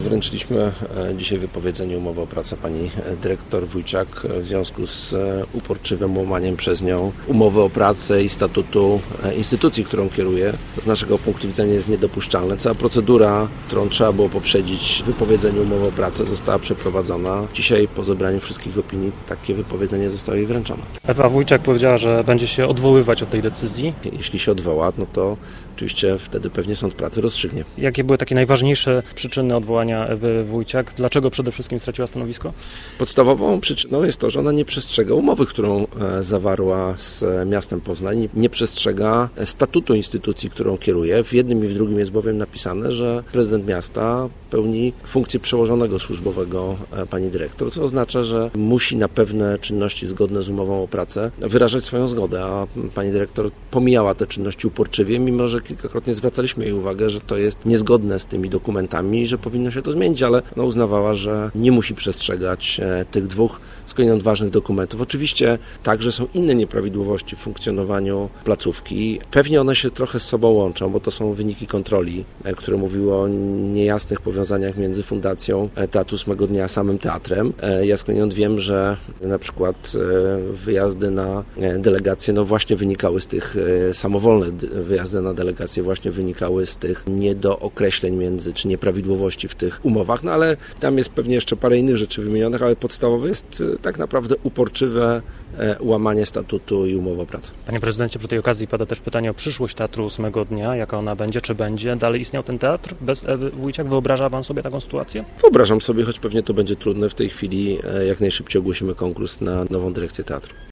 wręczyliśmy dzisiaj wypowiedzenie umowy o pracę pani dyrektor Wójciak w związku z uporczywym łamaniem przez nią umowy o pracę i statutu instytucji, którą kieruje. To z naszego punktu widzenia jest niedopuszczalne. Cała procedura, którą trzeba było poprzedzić wypowiedzenie umowy o pracę, została przeprowadzona. Dzisiaj po zebraniu wszystkich opinii takie wypowiedzenie zostało jej wręczone. Ewa Wójciak powiedziała, że będzie się odwoływać od tej decyzji. Jeśli się odwoła, no to oczywiście wtedy pewnie sąd pracy rozstrzygnie. Jakie były takie najważniejsze przyczyny odwołania Ewy Wójciak? Dlaczego przede wszystkim straciła stanowisko? Podstawową przyczyną jest to, że ona nie przestrzega umowy, którą zawarła z miastem Poznań. Nie przestrzega statutu instytucji, którą kieruje. W jednym i w drugim jest bowiem napisane, że prezydent miasta pełni funkcję przełożonego służbowego pani dyrektor, co oznacza, że musi na pewne czynności zgodne z umową o pracę wyrażać swoją zgodę, a pani dyrektor pomijała te czynności uporczywie, mimo że kilkakrotnie zwracaliśmy jej uwagę, że to jest niezgodne z tymi dokumentami i że powinno się to zmienić, ale ona uznawała, że nie musi przestrzegać tych dwóch skądinąd ważnych dokumentów. Oczywiście także są inne nieprawidłowości w funkcjonowaniu placówki. Pewnie one się trochę z sobą łączą, bo to są wyniki kontroli, które mówiły o niejasnych powiązaniach między Fundacją Teatru Ósmego Dnia a samym teatrem. Ja skądinąd wiem, że na przykład wyjazdy na delegacje właśnie wynikały z tych, samowolne wyjazdy na delegacje właśnie wynikały z tych niedookreśleń czy nieprawidłowości w tych umowach, no ale tam jest pewnie jeszcze parę innych rzeczy wymienionych, ale podstawowe jest tak naprawdę uporczywe łamanie statutu i umowy o pracę. Panie prezydencie, przy tej okazji pada też pytanie o przyszłość Teatru Ósmego Dnia, jaka ona będzie, czy będzie dalej istniał ten teatr bez Ewy Wójciak? Wyobraża pan sobie taką sytuację? Wyobrażam sobie, choć pewnie to będzie trudne. W tej chwili jak najszybciej ogłosimy konkurs na nową dyrekcję teatru.